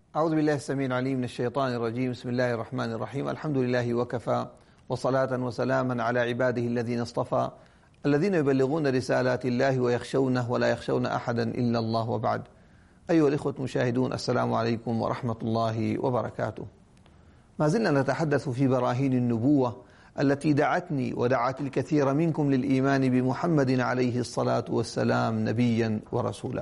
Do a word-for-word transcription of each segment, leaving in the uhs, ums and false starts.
أعوذ بالله السميع العليم من الشيطان الرجيم. بسم الله الرحمن الرحيم. الحمد لله وكفى، وصلاة وسلاما على عباده الذين اصطفى، الذين يبلغون رسالات الله ويخشونه ولا يخشون أحدا إلا الله، وبعد. أيها الإخوة المشاهدون، السلام عليكم ورحمة الله وبركاته. ما زلنا نتحدث في براهين النبوة التي دعتني ودعت الكثير منكم للإيمان بمحمد عليه الصلاة والسلام نبيا ورسولا.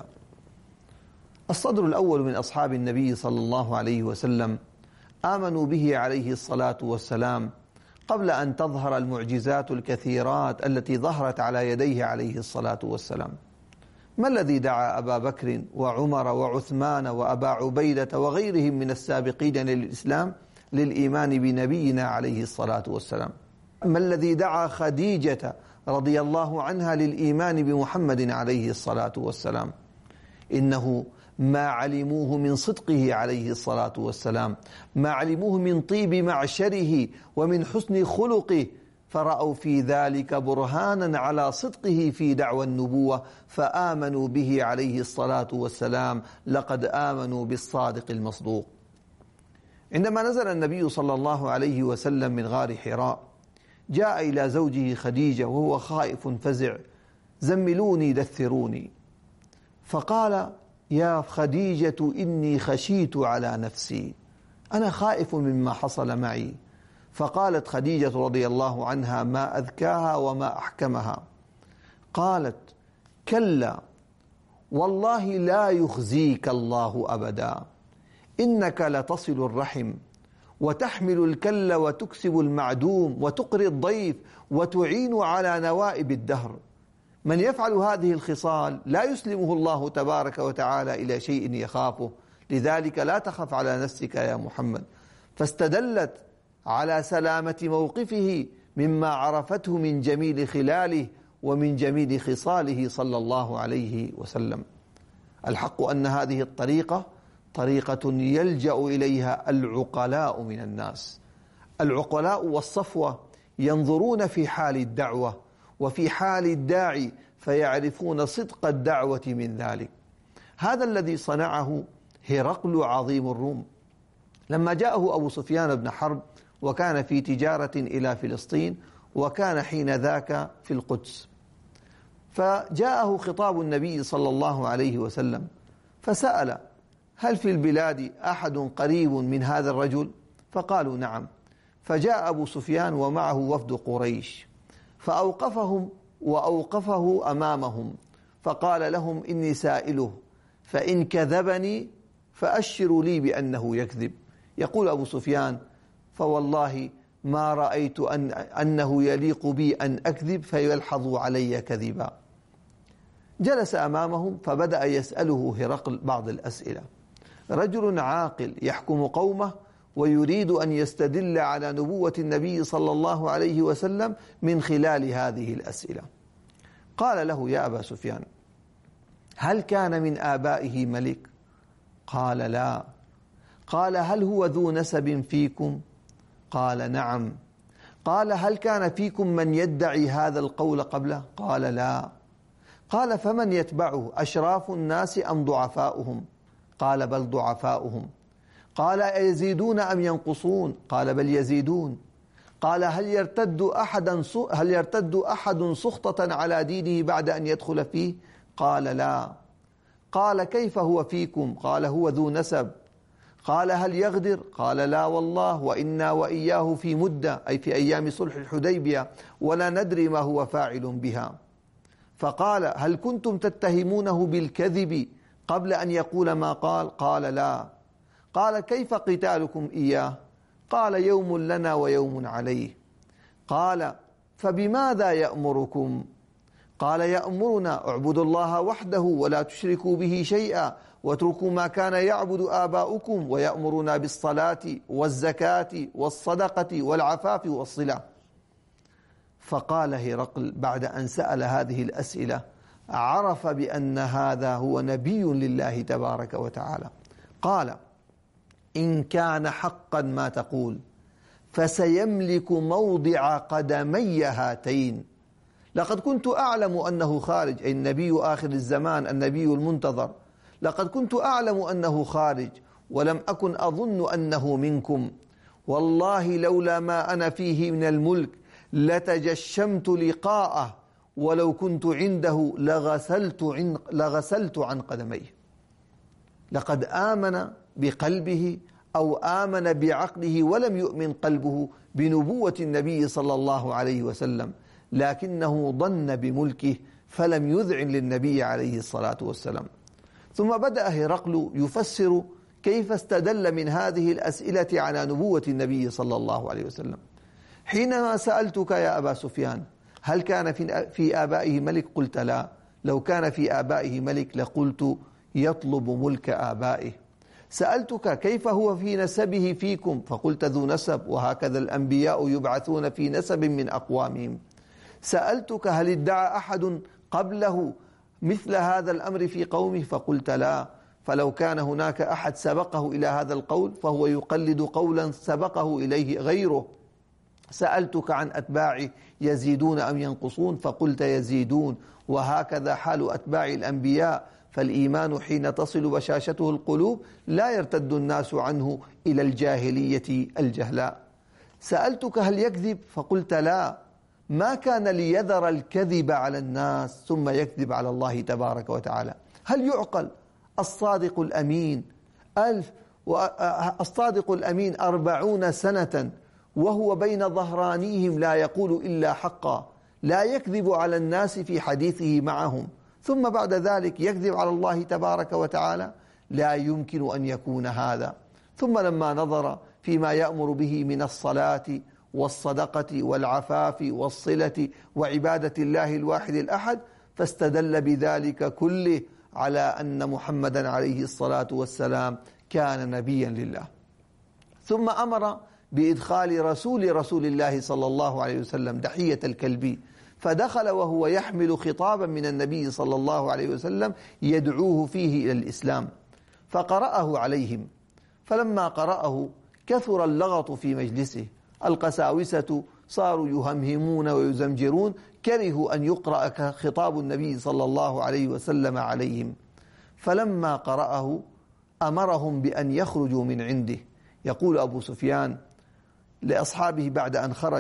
الصدر الأول من أصحاب النبي صلى الله عليه وسلم آمنوا به عليه الصلاة والسلام قبل أن تظهر المعجزات الكثيرات التي ظهرت على يديه عليه الصلاة والسلام. ما الذي دعا أبا بكر وعمر وعثمان وأبا عبيدة وغيرهم من السابقين للإسلام للإيمان بنبينا عليه الصلاة والسلام؟ ما الذي دعا خديجة رضي الله عنها للإيمان بمحمد عليه الصلاة والسلام؟ إنه ما علموه من صدقه عليه الصلاة والسلام، ما علموه من طيب معشره ومن حسن خلقه، فرأوا في ذلك برهانا على صدقه في دعوى النبوة فآمنوا به عليه الصلاة والسلام. لقد آمنوا بالصادق المصدوق. عندما نزل النبي صلى الله عليه وسلم من غار حراء، جاء إلى زوجه خديجة وهو خائف فزع: زملوني دثروني. فقال: يا خديجة إني خشيت على نفسي، أنا خائف مما حصل معي. فقالت خديجة رضي الله عنها: ما أذكاها وما أحكمها. قالت: كلا والله لا يخزيك الله أبدا، إنك لتصل الرحم وتحمل الكل وتكسب المعدوم وتقري الضيف وتعين على نوائب الدهر. من يفعل هذه الخصال لا يسلمه الله تبارك وتعالى إلى شيء يخافه، لذلك لا تخف على نفسك يا محمد. فاستدلت على سلامة موقفه مما عرفته من جميل خلاله ومن جميل خصاله صلى الله عليه وسلم. الحق أن هذه الطريقة طريقة يلجأ إليها العقلاء من الناس. العقلاء والصفوة ينظرون في حال الدعوة وفي حال الداعي فيعرفون صدق الدعوة من ذلك. هذا الذي صنعه هرقل عظيم الروم لما جاءه أبو سفيان بن حرب، وكان في تجارة إلى فلسطين، وكان حين ذاك في القدس. فجاءه خطاب النبي صلى الله عليه وسلم فسأل: هل في البلاد أحد قريب من هذا الرجل؟ فقالوا: نعم. فجاء أبو سفيان ومعه وفد قريش، فأوقفهم وأوقفه أمامهم، فقال لهم: إني سائله، فإن كذبني فأشروا لي بأنه يكذب. يقول أبو سفيان: فوالله ما رأيت أن أنه يليق بي أن أكذب فيلحظوا علي كذبا. جلس أمامهم فبدأ يسأله هرقل بعض الأسئلة. رجل عاقل يحكم قومه ويريد أن يستدل على نبوة النبي صلى الله عليه وسلم من خلال هذه الأسئلة. قال له: يا أبا سفيان، هل كان من آبائه ملك؟ قال: لا. قال: هل هو ذو نسب فيكم؟ قال: نعم. قال: هل كان فيكم من يدعي هذا القول قبله؟ قال: لا. قال: فمن يتبعه، أشراف الناس أم ضعفاؤهم؟ قال: بل ضعفاؤهم. قال: يزيدون أم ينقصون؟ قال: بل يزيدون. قال: هل يرتد أحدا هل يرتد أحد سخطة على دينه بعد أن يدخل فيه؟ قال: لا. قال: كيف هو فيكم؟ قال: هو ذو نسب. قال: هل يغدر؟ قال: لا والله، وإنا وإياه في مدة، أي في أيام صلح الحديبية، ولا ندري ما هو فاعل بها. فقال: هل كنتم تتهمونه بالكذب قبل أن يقول ما قال؟ قال: لا. قال: كيف قتالكم إياه؟ قال: يوم لنا ويوم عليه. قال: فبماذا يأمركم؟ قال: يأمرنا اعبدوا الله وحده ولا تشركوا به شيئا واتركوا ما كان يعبد آباؤكم، ويأمرنا بالصلاة والزكاة والصدقة والعفاف والصلة. فقال هرقل بعد أن سأل هذه الأسئلة عرف بأن هذا هو نبي لله تبارك وتعالى. قال: إن كان حقا ما تقول فسيملك موضع قدمي هاتين. لقد كنت أعلم أنه خارج، أي النبي آخر الزمان، النبي المنتظر. لقد كنت أعلم أنه خارج ولم أكن أظن أنه منكم، والله لولا ما أنا فيه من الملك لتجشمت لقاءه، ولو كنت عنده لغسلت عن, لغسلت عن قدميه. لقد آمن بقلبه أو آمن بعقله ولم يؤمن قلبه بنبوة النبي صلى الله عليه وسلم، لكنه ظن بملكه فلم يذعن للنبي عليه الصلاة والسلام. ثم بدأ هرقل يفسر كيف استدل من هذه الأسئلة على نبوة النبي صلى الله عليه وسلم. حينما سألتك يا أبا سفيان هل كان في آبائه ملك؟ قلت لا. لو كان في آبائه ملك لقلت يطلب ملك آبائه. سألتك كيف هو في نسبه فيكم؟ فقلت ذو نسب، وهكذا الأنبياء يبعثون في نسب من أقوامهم. سألتك هل ادعى أحد قبله مثل هذا الأمر في قومه؟ فقلت لا. فلو كان هناك أحد سبقه إلى هذا القول فهو يقلد قولا سبقه إليه غيره. سألتك عن أتباع يزيدون أم ينقصون؟ فقلت يزيدون، وهكذا حال أتباع الأنبياء، فالإيمان حين تصل بشاشته القلوب لا يرتد الناس عنه إلى الجاهلية الجهلاء. سألتك هل يكذب؟ فقلت لا. ما كان ليذر الكذب على الناس ثم يكذب على الله تبارك وتعالى. هل يعقل الصادق الأمين ألف الصادق الأمين أربعون سنة وهو بين ظهرانيهم لا يقول إلا حقا، لا يكذب على الناس في حديثه معهم، ثم بعد ذلك يكذب على الله تبارك وتعالى؟ لا يمكن أن يكون هذا. ثم لما نظر فيما يأمر به من الصلاة والصدقة والعفاف والصلة وعبادة الله الواحد الأحد، فاستدل بذلك كله على أن محمدا عليه الصلاة والسلام كان نبيا لله. ثم أمر بإدخال رسول رسول الله صلى الله عليه وسلم دحية الكلبي، فدخل وهو يحمل خطابا من النبي صلى الله عليه وسلم يدعوه فيه إلى الإسلام، فقرأه عليهم. فلما قرأه كثر اللغط في مجلسه، القساوسة صاروا يهمهمون ويزمجرون، كرهوا أن يقرأ خطاب النبي صلى الله عليه وسلم عليهم. فلما قرأه أمرهم بأن يخرجوا من عنده. يقول أبو سفيان لأصحابه بعد أن خرج: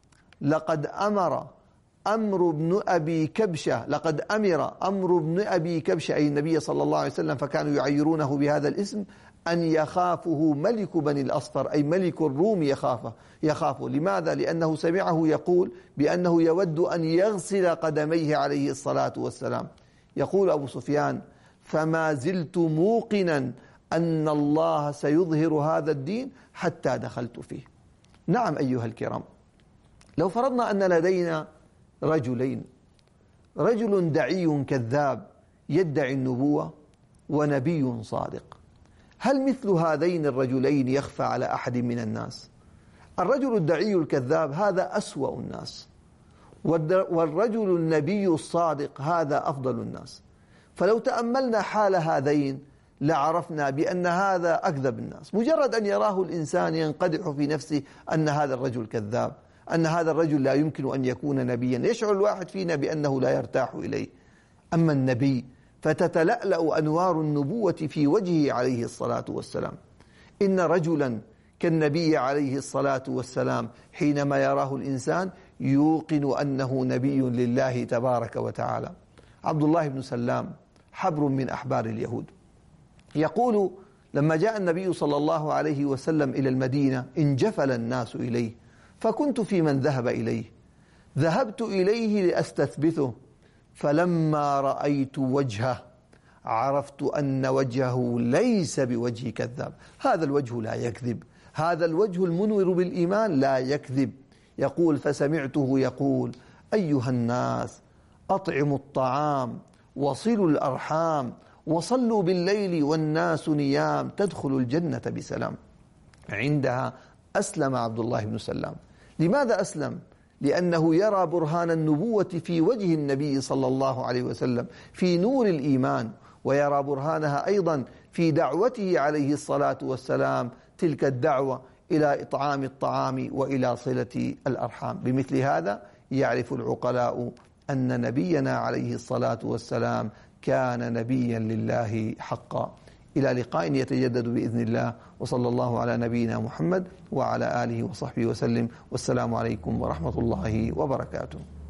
لقد أمر أمر بن أبي كبشة لقد أمر أمر بن أبي كبشة أي النبي صلى الله عليه وسلم، فكانوا يعيرونه بهذا الاسم، أن يخافه ملك بني الأصفر أي ملك الروم يخافه يخافه لماذا؟ لأنه سمعه يقول بأنه يود أن يغسل قدميه عليه الصلاة والسلام. يقول أبو سفيان: فما زلت موقنا أن الله سيظهر هذا الدين حتى دخلت فيه. نعم أيها الكرام، لو فرضنا أن لدينا رجلين، رجل دعي كذاب يدعي النبوة ونبي صادق، هل مثل هذين الرجلين يخفى على أحد من الناس؟ الرجل الدعي الكذاب هذا أسوأ الناس، والرجل النبي الصادق هذا أفضل الناس. فلو تأملنا حال هذين لعرفنا بأن هذا أكذب الناس. مجرد أن يراه الإنسان ينقدح في نفسه أن هذا الرجل كذاب، أن هذا الرجل لا يمكن أن يكون نبيا، يشعر الواحد فينا بأنه لا يرتاح إليه. أما النبي فتتلألأ أنوار النبوة في وجهه عليه الصلاة والسلام. إن رجلا كالنبي عليه الصلاة والسلام حينما يراه الإنسان يوقن أنه نبي لله تبارك وتعالى. عبد الله بن سلام حبر من أحبار اليهود يقول: لما جاء النبي صلى الله عليه وسلم إلى المدينة انجفل الناس إليه، فكنت في من ذهب إليه، ذهبت إليه لأستثبته، فلما رأيت وجهه عرفت أن وجهه ليس بوجه كذاب، هذا الوجه لا يكذب، هذا الوجه المنور بالإيمان لا يكذب. يقول: فسمعته يقول: أيها الناس أطعموا الطعام وصلوا الأرحام وصلوا بالليل والناس نيام تدخلوا الجنة بسلام. عندها أسلم عبد الله بن سلام. لماذا أسلم؟ لأنه يرى برهان النبوة في وجه النبي صلى الله عليه وسلم في نور الإيمان، ويرى برهانها أيضا في دعوته عليه الصلاة والسلام، تلك الدعوة إلى إطعام الطعام وإلى صلة الأرحام. بمثل هذا يعرف العقلاء أن نبينا عليه الصلاة والسلام كان نبيا لله حقا. إلى لقاء يتجدد بإذن الله، وصلى الله على نبينا محمد وعلى آله وصحبه وسلم، والسلام عليكم ورحمة الله وبركاته.